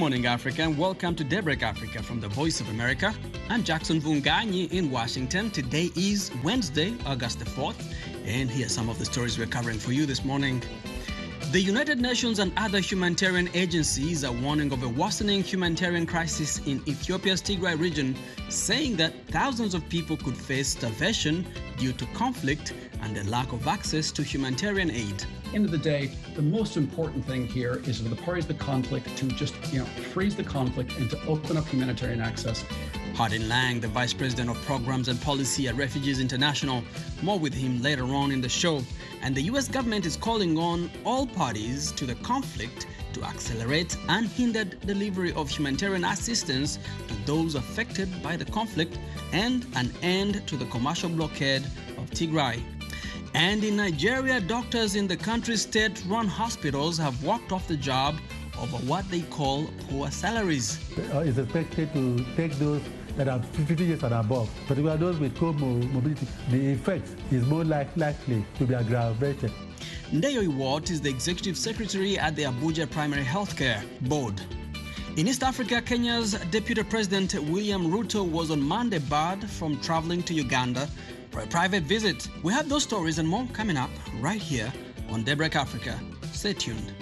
morning, Africa, and welcome to Daybreak Africa from the Voice of America. I'm Jackson Vunganyi in Washington. Today is Wednesday, August the 4th, and here are some of the stories we're covering for you this morning. The United Nations and other humanitarian agencies are warning of a worsening humanitarian crisis in Ethiopia's Tigray region, saying that thousands of people could face starvation due to conflict and a lack of access to humanitarian aid. End of the day, the most important thing here is for the parties of the conflict to just, freeze the conflict and to open up humanitarian access. Hardin Lang, the Vice President of Programs and Policy at Refugees International. More with him later on in the show. And the U.S. government is calling on all parties to the conflict to accelerate unhindered delivery of humanitarian assistance to those affected by the conflict and an end to the commercial blockade of Tigray. And in Nigeria, doctors in the country's state-run hospitals have walked off the job over what they call poor salaries. It's expected to take those that are 50 years and above, particularly those with comorbidity. The effect is more likely to be aggravated. Ndeyo Iwot is the Executive Secretary at the Abuja Primary Healthcare Board. In East Africa, Kenya's Deputy President William Ruto was on Monday barred from traveling to Uganda for a private visit. We have those stories and more coming up right here on Daybreak Africa. Stay tuned.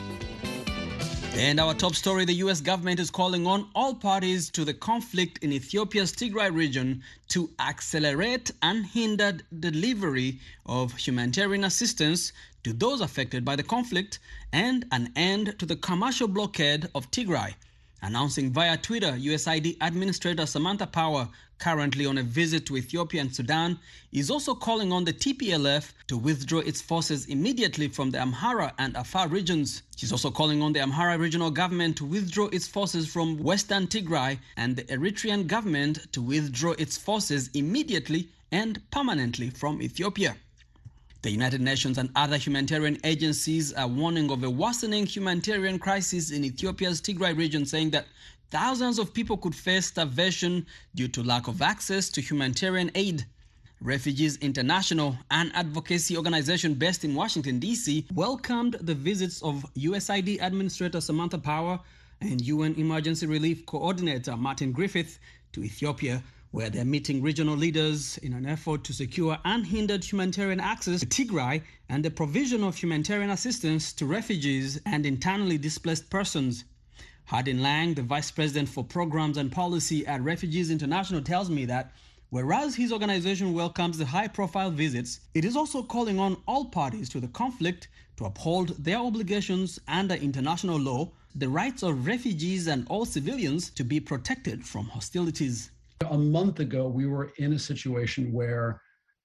And our top story, the U.S. government is calling on all parties to the conflict in Ethiopia's Tigray region to accelerate unhindered delivery of humanitarian assistance to those affected by the conflict and an end to the commercial blockade of Tigray. Announcing via Twitter, USAID Administrator Samantha Power, currently on a visit to Ethiopia and Sudan, is also calling on the TPLF to withdraw its forces immediately from the Amhara and Afar regions. She's also calling on the Amhara regional government to withdraw its forces from western Tigray and the Eritrean government to withdraw its forces immediately and permanently from Ethiopia. The United Nations and other humanitarian agencies are warning of a worsening humanitarian crisis in Ethiopia's Tigray region, saying that thousands of people could face starvation due to lack of access to humanitarian aid. Refugees International, an advocacy organization based in Washington, D.C., welcomed the visits of USAID Administrator Samantha Power and UN Emergency Relief Coordinator Martin Griffith to Ethiopia, where they're meeting regional leaders in an effort to secure unhindered humanitarian access to Tigray and the provision of humanitarian assistance to refugees and internally displaced persons. Hardin Lang, the Vice President for Programs and Policy at Refugees International, tells me that whereas his organization welcomes the high-profile visits, it is also calling on all parties to the conflict to uphold their obligations under international law, the rights of refugees and all civilians to be protected from hostilities. A month ago, we were in a situation where,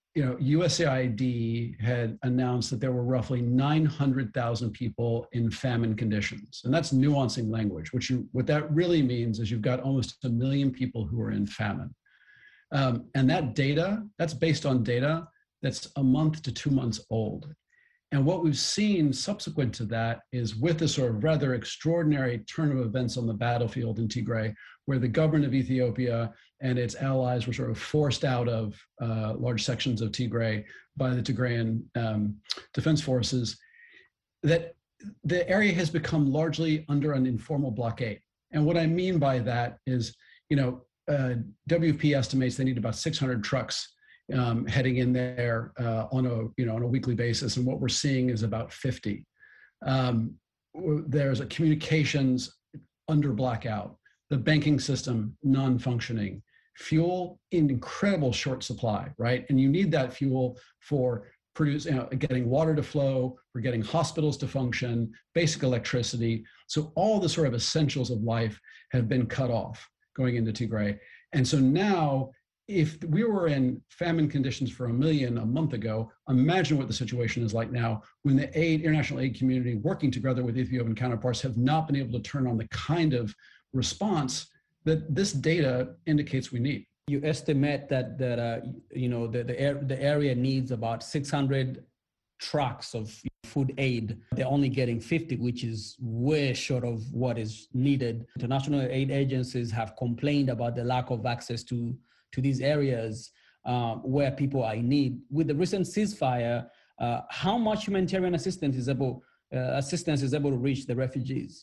USAID had announced that there were roughly 900,000 people in famine conditions. And that's nuancing language, what that really means is you've got almost 1 million people who are in famine. And that data, that's based on data that's a month to 2 months old. And what we've seen subsequent to that is with this sort of rather extraordinary turn of events on the battlefield in Tigray, where the government of Ethiopia and its allies were sort of forced out of large sections of Tigray by the Tigrayan defense forces, that the area has become largely under an informal blockade. And what I mean by that is, WFP estimates they need about 600 trucks heading in there on a weekly basis, and what we're seeing is about 50. There's a communications under blackout, the banking system non-functioning, fuel in incredible short supply, right? And you need that fuel for getting water to flow, for getting hospitals to function, basic electricity. So all the sort of essentials of life have been cut off going into Tigray. And so now, if we were in famine conditions for 1 million a month ago, imagine what the situation is like now when the international aid community working together with Ethiopian counterparts have not been able to turn on the kind of response that this data indicates we need. You estimate that the area needs about 600 trucks of food aid. They're only getting 50, which is way short of what is needed. International aid agencies have complained about the lack of access to these areas where people are in need. With the recent ceasefire, how much humanitarian assistance is able to reach the refugees?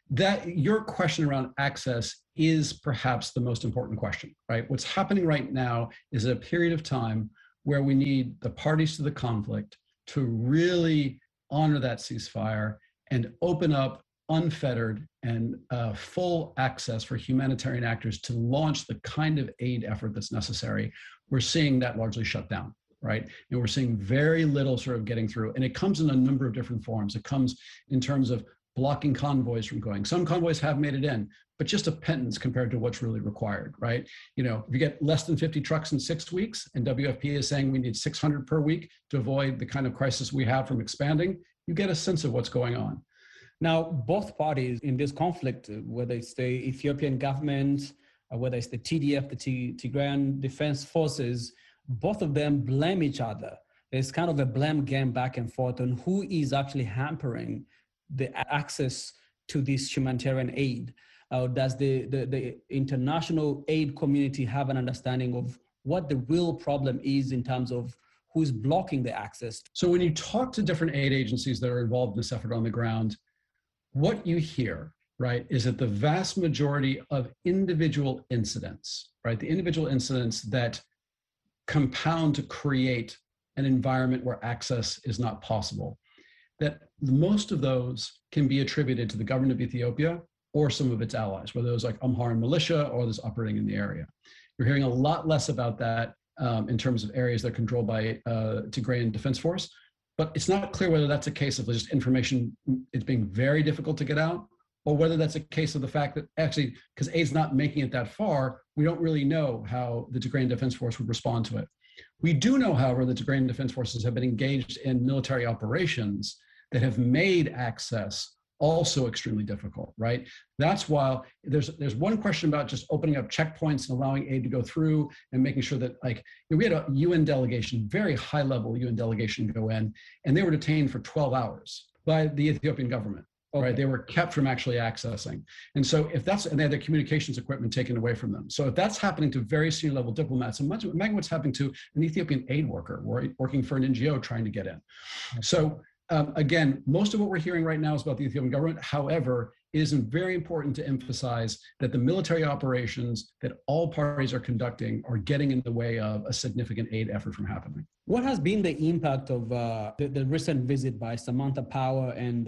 that your question around access is perhaps the most important question, right? What's happening right now is a period of time where we need the parties to the conflict to really honor that ceasefire and open up unfettered and full access for humanitarian actors to launch the kind of aid effort that's necessary. We're seeing that largely shut down, right? And we're seeing very little sort of getting through. And it comes in a number of different forms. It comes in terms of blocking convoys from going. Some convoys have made it in, but just a pittance compared to what's really required, right? You know, if you get less than 50 trucks in 6 weeks, and WFP is saying we need 600 per week to avoid the kind of crisis we have from expanding, you get a sense of what's going on. Now, both parties in this conflict, whether it's the Ethiopian government, or whether it's the TDF, the Tigrayan Defense Forces, both of them blame each other. There's kind of a blame game back and forth on who is actually hampering the access to this humanitarian aid. Does the international aid community have an understanding of what the real problem is in terms of who's blocking the access? So when you talk to different aid agencies that are involved in this effort on the ground, what you hear, right, is that the vast majority of individual incidents, right, the individual incidents that compound to create an environment where access is not possible, that most of those can be attributed to the government of Ethiopia or some of its allies, whether those like Amhara militia or those operating in the area. You're hearing a lot less about that in terms of areas that are controlled by Tigrayan Defense Force, but it's not clear whether that's a case of just information, it's being very difficult to get out, or whether that's a case of the fact that actually, because aid's not making it that far, we don't really know how the Tigrayan Defense Force would respond to it. We do know, however, the Tigrayan Defense Forces have been engaged in military operations that have made access also extremely difficult, right? That's why there's one question about just opening up checkpoints and allowing aid to go through and making sure that, like, we had a UN delegation, very high level UN delegation go in, and they were detained for 12 hours by the Ethiopian government. Okay. Right, they were kept from actually accessing. And so if that's, and they had their communications equipment taken away from them. So if that's happening to very senior level diplomats, imagine what's happening to an Ethiopian aid worker working for an NGO trying to get in. So again, most of what we're hearing right now is about the Ethiopian government. However, it is very important to emphasize that the military operations that all parties are conducting are getting in the way of a significant aid effort from happening. What has been the impact of the recent visit by Samantha Power and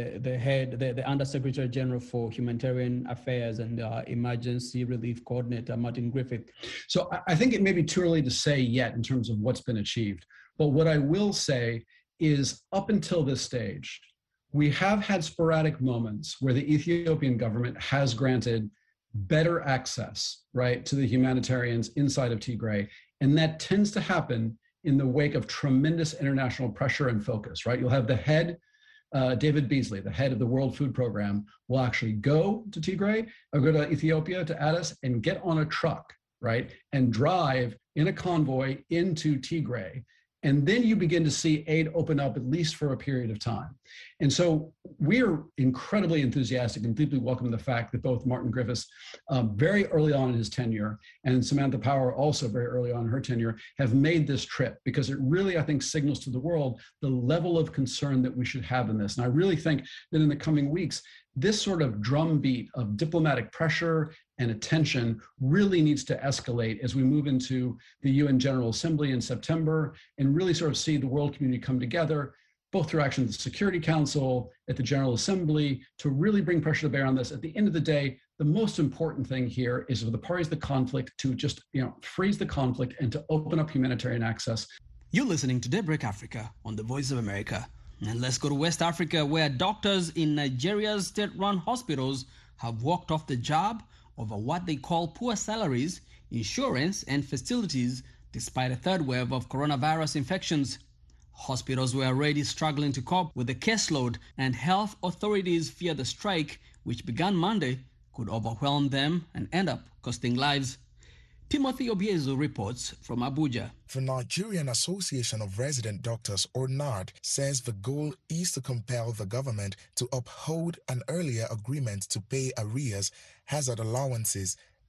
the Undersecretary General for Humanitarian Affairs and Emergency Relief Coordinator, Martin Griffiths? So I think it may be too early to say yet in terms of what's been achieved. But what I will say is up until this stage, we have had sporadic moments where the Ethiopian government has granted better access, right, to the humanitarians inside of Tigray. And that tends to happen in the wake of tremendous international pressure and focus, right? You'll have the head, David Beasley, the head of the World Food Program, will actually go to Tigray or go to Ethiopia, to Addis, and get on a truck, right, and drive in a convoy into Tigray. And then you begin to see aid open up, at least for a period of time. And so we're incredibly enthusiastic and deeply welcome the fact that both Martin Griffiths, very early on in his tenure, and Samantha Power, also very early on in her tenure, have made this trip, because it really, I think, signals to the world the level of concern that we should have in this. And I really think that in the coming weeks, this sort of drumbeat of diplomatic pressure and attention really needs to escalate as we move into the UN General Assembly in September, and really sort of see the world community come together, both through action of the Security Council, at the General Assembly, to really bring pressure to bear on this. At the end of the day, the most important thing here is for the parties of the conflict to just, freeze the conflict and to open up humanitarian access. You're listening to Daybreak Africa on the Voice of America. And let's go to West Africa, where doctors in Nigeria's state-run hospitals have walked off the job over what they call poor salaries, insurance, and facilities, despite a third wave of coronavirus infections. Hospitals were already struggling to cope with the caseload, and health authorities fear the strike, which began Monday, could overwhelm them and end up costing lives. Timothy Obiezu reports from Abuja. The Nigerian Association of Resident Doctors, or NARD, says the goal is to compel the government to uphold an earlier agreement to pay arrears, hazard allowances,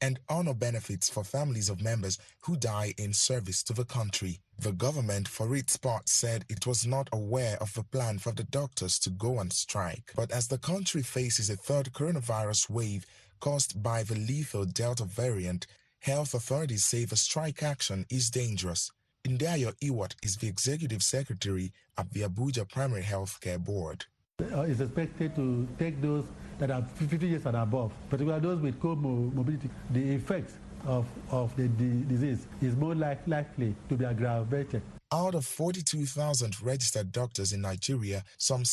and honor benefits for families of members who die in service to the country. The government, for its part, said it was not aware of the plan for the doctors to go on strike. But as the country faces a third coronavirus wave caused by the lethal Delta variant, health authorities say the strike action is dangerous. Indayo Iwat is the executive secretary at the Abuja Primary Healthcare Board. Is expected to take those that are 50 years and above, particularly those with comorbidity. The effects of the disease is more likely to be aggravated. Out of 42,000 registered doctors in Nigeria, some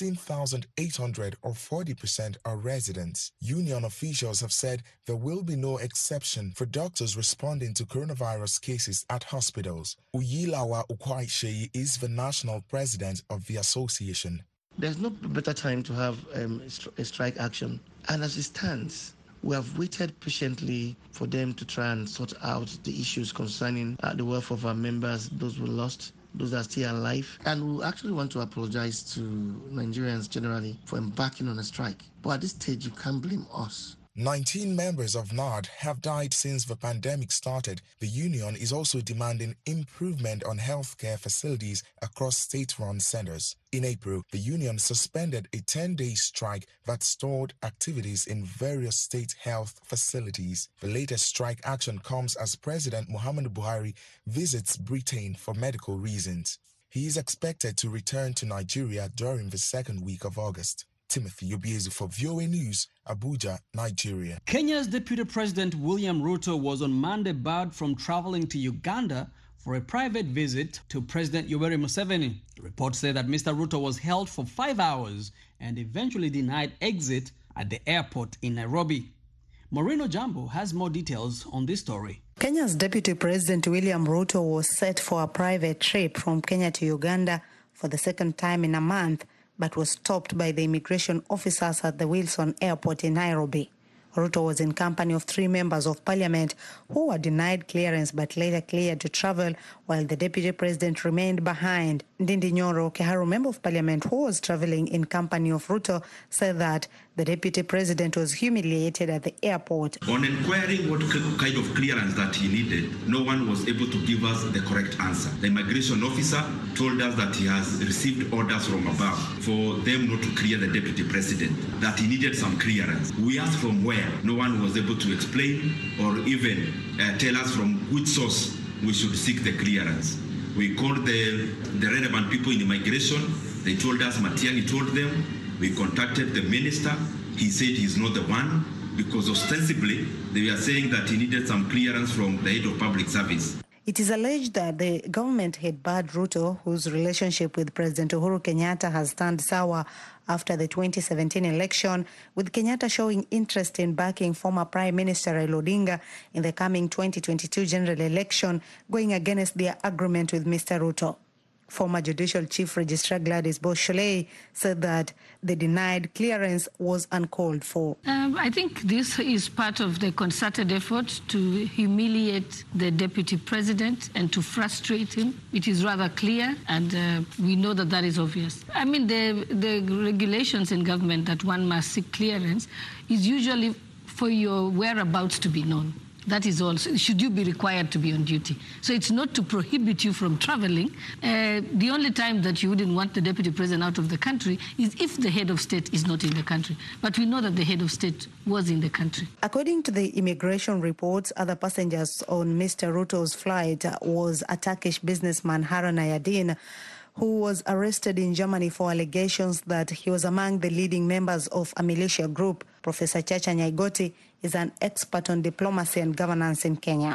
16,800 or 40% are residents. Union officials have said there will be no exception for doctors responding to coronavirus cases at hospitals. Uyilawa Ukwaisheyi is the national president of the association. There's no better time to have a strike action. And as it stands, we have waited patiently for them to try and sort out the issues concerning the welfare of our members, those who lost, those that are still alive. And we actually want to apologize to Nigerians generally for embarking on a strike. But at this stage, you can't blame us. 19 members of NARD have died since the pandemic started. The union is also demanding improvement on healthcare facilities across state-run centers. In April, the union suspended a 10-day strike that stalled activities in various state health facilities. The latest strike action comes as President Muhammadu Buhari visits Britain for medical reasons. He is expected to return to Nigeria during the second week of August. Timothy Obiezu for VOA News, Abuja, Nigeria. Kenya's Deputy President William Ruto was on Monday barred from traveling to Uganda for a private visit to President Yoweri Museveni. Reports say that Mr. Ruto was held for 5 hours and eventually denied exit at the airport in Nairobi. Moreno Jambo has more details on this story. Kenya's Deputy President William Ruto was set for a private trip from Kenya to Uganda for the second time in a month, but was stopped by the immigration officers at the Wilson Airport in Nairobi. Ruto was in company of 3 members of parliament who were denied clearance but later cleared to travel, while the deputy president remained behind. Ndindi Nyoro, Kiharu member of parliament who was traveling in company of Ruto, said that the deputy president was humiliated at the airport. On inquiring what kind of clearance that he needed, no one was able to give us the correct answer. The immigration officer told us that he has received orders from above for them not to clear the deputy president, that he needed some clearance. We asked from where. No one was able to explain or even tell us from which source we should seek the clearance. We called the relevant people in immigration. They told us, Matiang'i told them. We contacted the minister. He said he's not the one because ostensibly they were saying that he needed some clearance from the head of public service. It is alleged that the government had barred Ruto, whose relationship with President Uhuru Kenyatta has turned sour after the 2017 election, with Kenyatta showing interest in backing former Prime Minister Raila Odinga in the coming 2022 general election, going against their agreement with Mr. Ruto. Former Judicial Chief Registrar Gladys Boshole said that the denied clearance was uncalled for. I think this is part of the concerted effort to humiliate the deputy president and to frustrate him. It is rather clear, and we know that that is obvious. I mean, the regulations in government that one must seek clearance is usually for your whereabouts to be known. That is all. Should you be required to be on duty? So it's not to prohibit you from traveling. The only time that you wouldn't want the deputy president out of the country is if the head of state is not in the country. But we know that the head of state was in the country. According to the immigration reports, other passengers on Mr. Ruto's flight was a Turkish businessman, Haran Ayadin, who was arrested in Germany for allegations that he was among the leading members of a militia group. Professor Chacha Nyaigoti is an expert on diplomacy and governance in Kenya.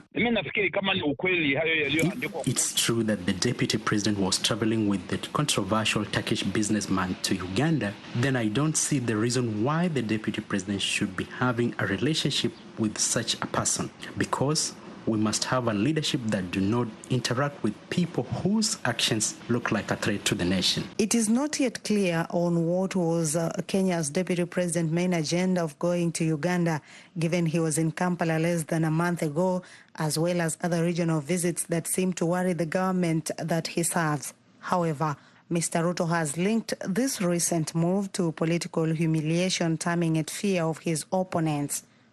It's true that the deputy president was traveling with the controversial Turkish businessman to Uganda. Then I don't see the reason why the deputy president should be having a relationship with such a person, because we must have a leadership that do not interact with people whose actions look like a threat to the nation. It is not yet clear on what was Kenya's deputy president's main agenda of going to Uganda, given he was in Kampala less than a month ago, as well as other regional visits that seem to worry the government that he serves. However, Mr. Ruto has linked this recent move to political humiliation, terming it fear of his opponents.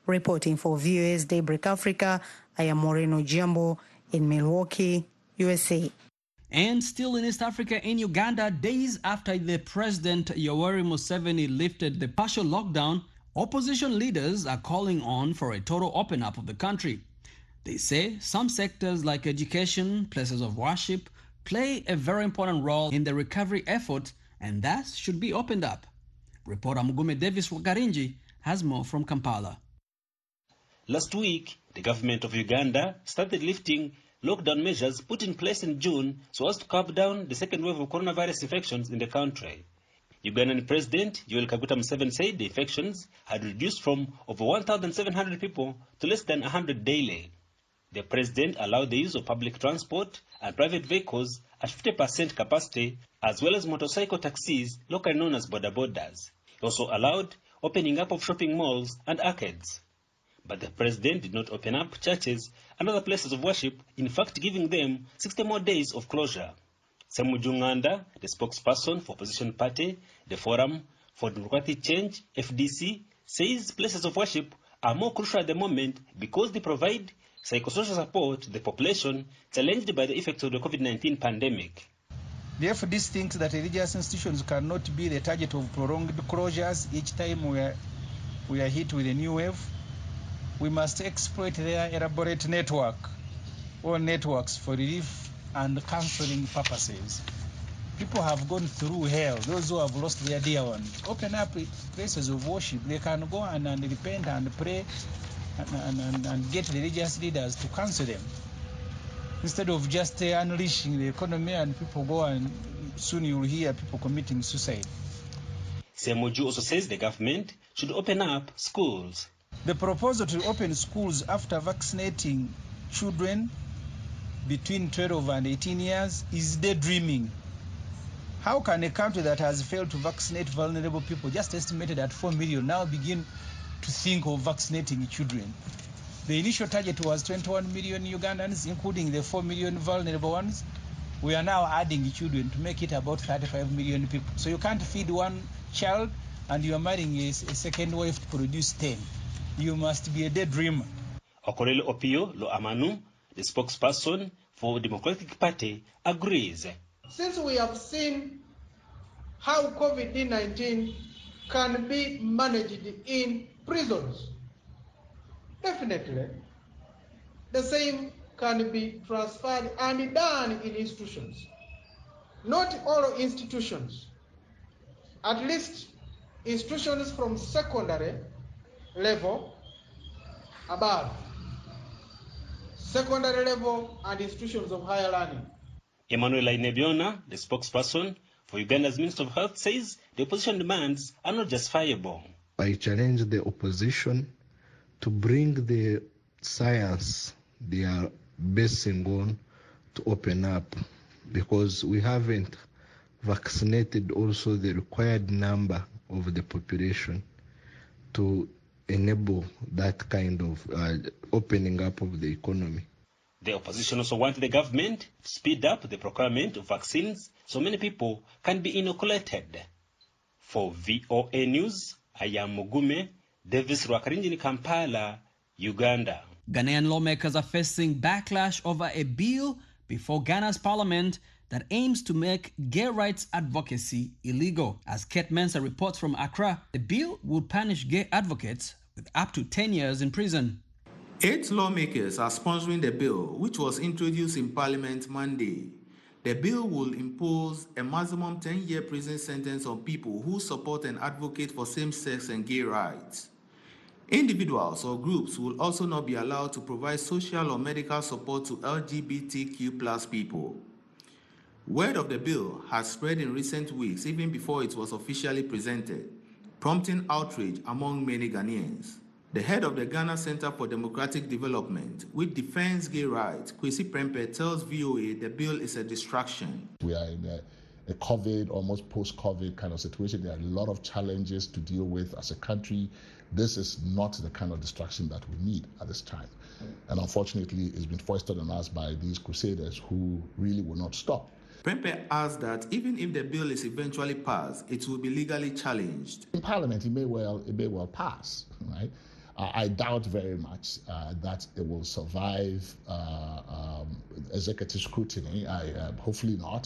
Reporting for VOA's Daybreak Africa, I am Maureen Ojiambo in Milwaukee, USA. And still in East Africa, in Uganda, days after the President Yoweri Museveni lifted the partial lockdown, opposition leaders are calling on for a total open up of the country. They say some sectors like education, places of worship, play a very important role in the recovery effort and thus should be opened up. Reporter Mugume Davis Wagarinji has more from Kampala. Last week, the government of Uganda started lifting lockdown measures put in place in June so as to curb down the second wave of coronavirus infections in the country. Ugandan President Yoweri Kaguta Museveni said the infections had reduced from over 1,700 people to less than 100 daily. The president allowed the use of public transport and private vehicles at 50% capacity, as well as motorcycle taxis, locally known as boda bodas. He also allowed opening up of shopping malls and arcades. But the president did not open up churches and other places of worship, in fact giving them 60 more days of closure. Ssemuju Nganda, the spokesperson for opposition party, the Forum for Democratic Change, FDC, says places of worship are more crucial at the moment because they provide psychosocial support to the population challenged by the effects of the COVID-19 pandemic. The FDC thinks that religious institutions cannot be the target of prolonged closures each time we are hit with a new wave. We must exploit their elaborate network or networks for relief and counseling purposes. People have gone through hell, those who have lost their dear ones. Open up places of worship. They can go and repent and pray and get religious leaders to counsel them. Instead of just unleashing the economy and people go and soon you'll hear people committing suicide. Ssemuju also says the government should open up schools. The proposal to open schools after vaccinating children between 12 and 18 years is daydreaming. How can a country that has failed to vaccinate vulnerable people, just estimated at 4 million, now begin to think of vaccinating children? The initial target was 21 million Ugandans, including the 4 million vulnerable ones. We are now adding children to make it about 35 million people. So you can't feed one child and you are marrying a second wife to produce 10. You must be a daydreamer. Okorele Opio Loamanu, the spokesperson for Democratic Party, agrees. Since we have seen how COVID-19 can be managed in prisons, definitely the same can be transferred and done in institutions. Not all institutions, at least institutions from secondary level above, secondary level and institutions of higher learning. Emmanuel Ainebiona, the spokesperson for Uganda's Minister of Health, says the opposition demands are not justifiable. I challenge the opposition to bring the science they are basing on to open up, because we haven't vaccinated also the required number of the population to enable that kind of opening up of the economy. The opposition also wants the government to speed up the procurement of vaccines so many people can be inoculated. For VOA News, I am Mugume Davis Rwakarinji in Kampala, Uganda. Ghanaian lawmakers are facing backlash over a bill before Ghana's parliament that aims to make gay rights advocacy illegal. As Kate Mensah reports from Accra, the bill will punish gay advocates with up to 10 years in prison. 8 lawmakers are sponsoring the bill, which was introduced in Parliament Monday. The bill will impose a maximum 10-year prison sentence on people who support and advocate for same-sex and gay rights. Individuals or groups will also not be allowed to provide social or medical support to LGBTQ+ people. Word of the bill has spread in recent weeks, even before it was officially presented, prompting outrage among many Ghanaians. The head of the Ghana Center for Democratic Development, which defends gay rights, Kwesi Prempeh, tells VOA the bill is a distraction. We are in a COVID, almost post-COVID kind of situation. There are a lot of challenges to deal with as a country. This is not the kind of distraction that we need at this time. And unfortunately, it's been foisted on us by these crusaders who really will not stop. Prempeh adds that even if the bill is eventually passed, it will be legally challenged. In Parliament, it may well pass, right? I doubt very much that it will survive executive scrutiny. Hopefully not.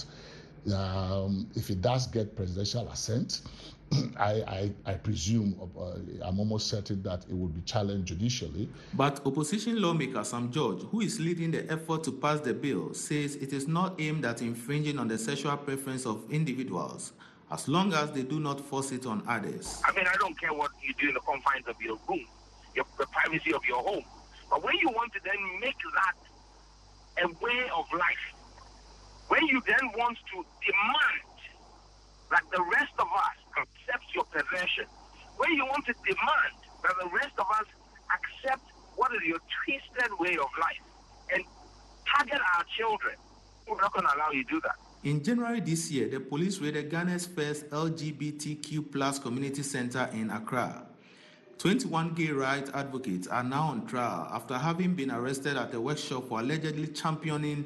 If it does get presidential assent, I presume, I'm almost certain that it will be challenged judicially. But opposition lawmaker Sam George, who is leading the effort to pass the bill, says it is not aimed at infringing on the sexual preference of individuals, as long as they do not force it on others. I mean, I don't care what you do in the confines of your room, the privacy of your home. But when you want to then make that a way of life, when you then want to demand that the rest of us accept your perversion, when you want to demand that the rest of us accept what is your twisted way of life and target our children, we're not going to allow you to do that. In January this year, the police raided Ghana's first LGBTQ+ community center in Accra. 21 gay rights advocates are now on trial after having been arrested at a workshop for allegedly championing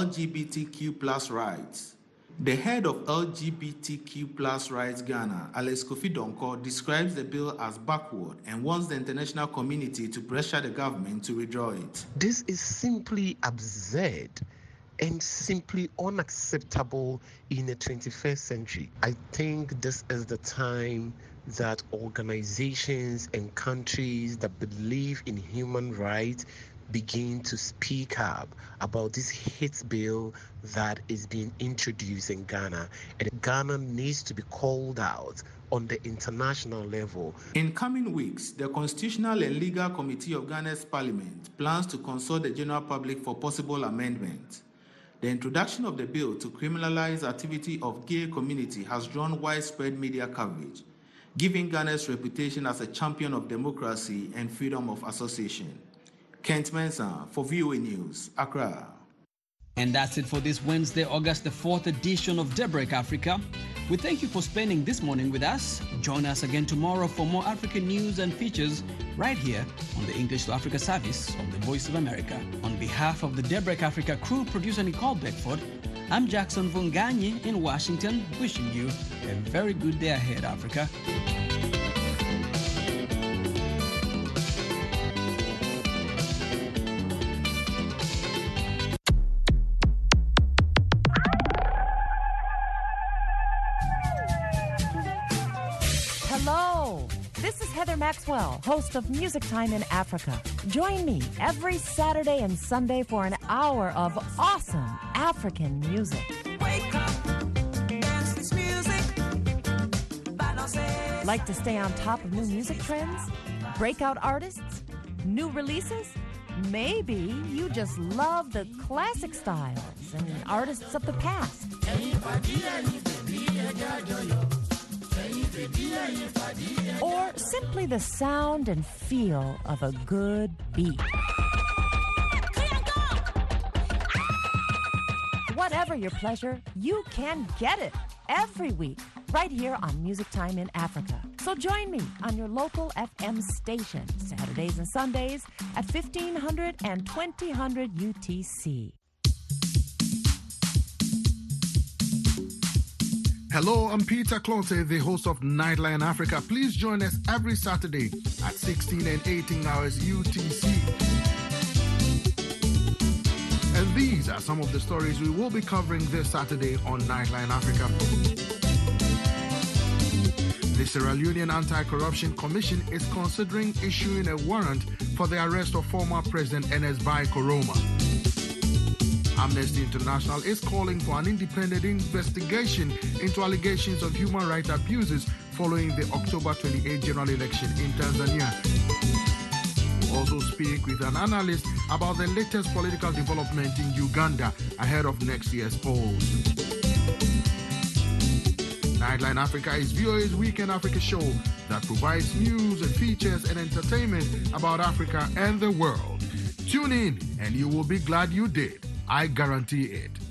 LGBTQ+ rights. The head of LGBTQ+ Rights Ghana, Alex Kofi Donko, describes the bill as backward and wants the international community to pressure the government to withdraw it. This is simply absurd and simply unacceptable in the 21st century. I think this is the time that organizations and countries that believe in human rights begin to speak up about this hate bill that is being introduced in Ghana. And Ghana needs to be called out on the international level. In coming weeks, the Constitutional and Legal Committee of Ghana's Parliament plans to consult the general public for possible amendment. The introduction of the bill to criminalize activity of gay community has drawn widespread media coverage, giving Ghana's reputation as a champion of democracy and freedom of association. Kent Mensah for VOA News, Accra. And that's it for this Wednesday, August the 4th edition of Daybreak Africa. We thank you for spending this morning with us. Join us again tomorrow for more African news and features right here on the English to Africa service of the Voice of America. On behalf of the Daybreak Africa crew, producer Nicole Bedford, I'm Jackson Vunganyi in Washington, wishing you a very good day ahead, Africa. Hello, this is Heather Maxwell, host of Music Time in Africa. Join me every Saturday and Sunday for an hour of awesome African music. Wake up, dance this music. Like to stay on top of new music trends? Breakout artists? New releases? Maybe you just love the classic styles and artists of the past. Or simply the sound and feel of a good beat. Whatever your pleasure, you can get it every week right here on Music Time in Africa. So join me on your local FM station, Saturdays and Sundays at 1500 and 2000 UTC. Hello, I'm Peter Clonte, the host of Nightline Africa. Please join us every Saturday at 16 and 18 hours UTC. And these are some of the stories we will be covering this Saturday on Nightline Africa. The Sierra Leonean Anti-Corruption Commission is considering issuing a warrant for the arrest of former President Ernest Bai Koroma. Amnesty International is calling for an independent investigation into allegations of human rights abuses following the October 28 general election in Tanzania. We'll also speak with an analyst about the latest political development in Uganda ahead of next year's polls. Nightline Africa is VOA's Weekend Africa show that provides news and features and entertainment about Africa and the world. Tune in and you will be glad you did. I guarantee it.